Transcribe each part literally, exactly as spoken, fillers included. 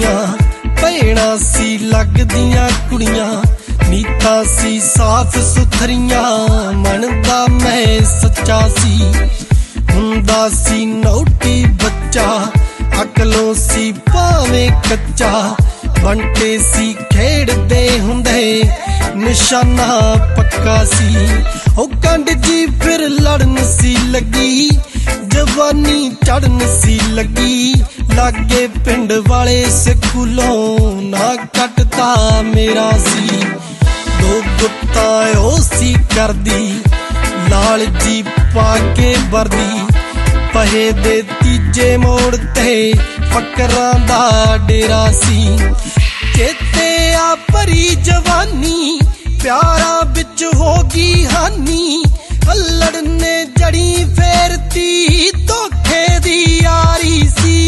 मेरियां भैणां सी लगदियां कुड़ियां, नीतां सी साफ सुथरियां, मन दा मैं सच्चा सी, हुंदा सी नौटी बच्चा, अकलों सी भावें कच्चा, बंटे सी खेड़दे हुंदे निशाना पक्का सी। ओ कंड जी फिर लड़न सी लगी, जवानी चढ़न सी लगी, लागे पिंड वाले स्कूलों ना कटता मेरा सी। दो गुत्ता ओ सी करदी लाल जी पाके वर्दी, पहे दे तीजे मोड़ ते फकरां दा डेरा सी। चेते आ भरी जवानी प्यारा बिच होगी हानी, अल्लड़ ने जड़ी फेरती धोखे दी यारी सी।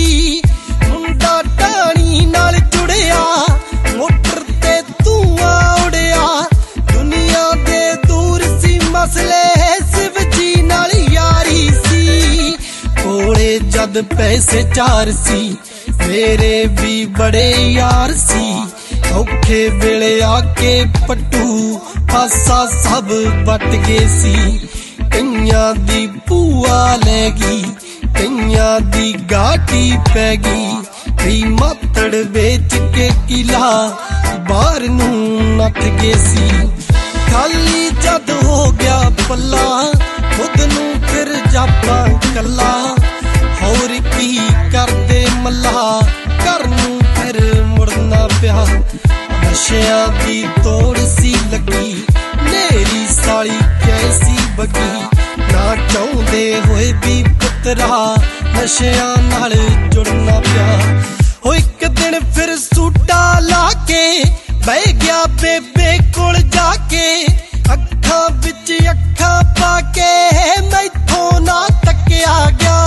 मुंडा टाणी नाल जुड़िया मोटर ते धुआं उड़िया, दुनिया दे दूर सी मसले शिव जी नाल यारी सी। कोले जद पैसे चार सी मेरे भी बड़े यार सी, औखे वेले आके पट्टू पासा सब बट गए सी। कईयां दी भूआ लैगी, कईयां दी गाटी पैगी, कई मातड़ बेच के किला बाहर नू नठ गए सी। खाली जद हो गया पल्ला खुद नू फिर जापां कल्ला, होर की करदे मल्ला घर नू फिर मुड़ना पिया। नशियां दी तोड़ सी लगी, नेरी साली कैसी बगी, ना चाहुंदे होए भी पुत्तरा नशियां नाल जुड़ना पिया। हो एक दिन फिर सूटा लाके बह गया बेबे कोल जाके, अखां विच अखां पाके मैथों ना तक्या गया।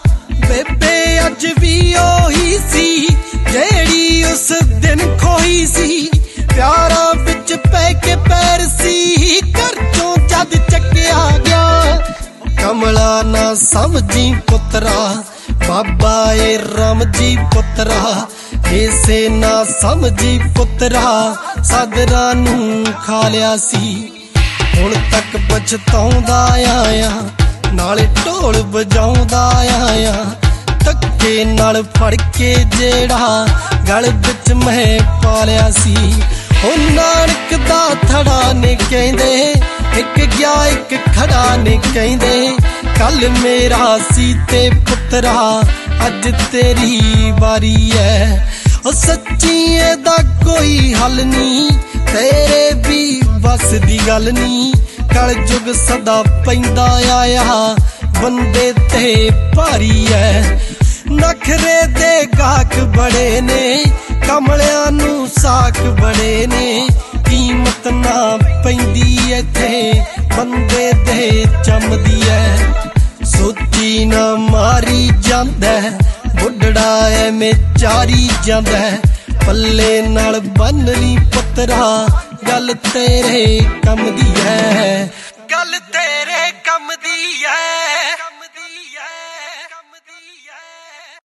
बेबे अज भी ओही सी जेड़ी उस दिन खोई सी, प्यारा बिच पै के पैर सी घर चों जद चक्या गया। कमला ना समझी पुत्रा बाबा ए राम जी पुत्रा, ऐसे ना समझी पुत्रा सादरा नू खा लिया सी। हुण तक पछताउंदा आया नाले ढोल बजाउंदा आया, धक्के नाल फड़ के जेड़ा गल विच मैं पालिया सी। ओ नानक दा थड़ा ने कहंदे एक गया एक खड़ा ने कहंदे, कल मेरा सी ते पुत्रा अज तेरी बारी है। ओ सच्ची एदा कोई हल नी, तेरे भी बस दी गल नी, कल जुग सदा पैंदा आया बंदे ते भारी है। नखरे दे गाहक बड़े ने, कमलियां नू साख बड़े ने, कीमत ना पैंदी इत्थे बंदे दे चमदी है। सोची ना मारी जांदा बुढ़ड़ा एवें चारी जांदा, पल्ले नाल बन ली पुत्रा गल तेरे कम दी है, गल तेरे कम दी है।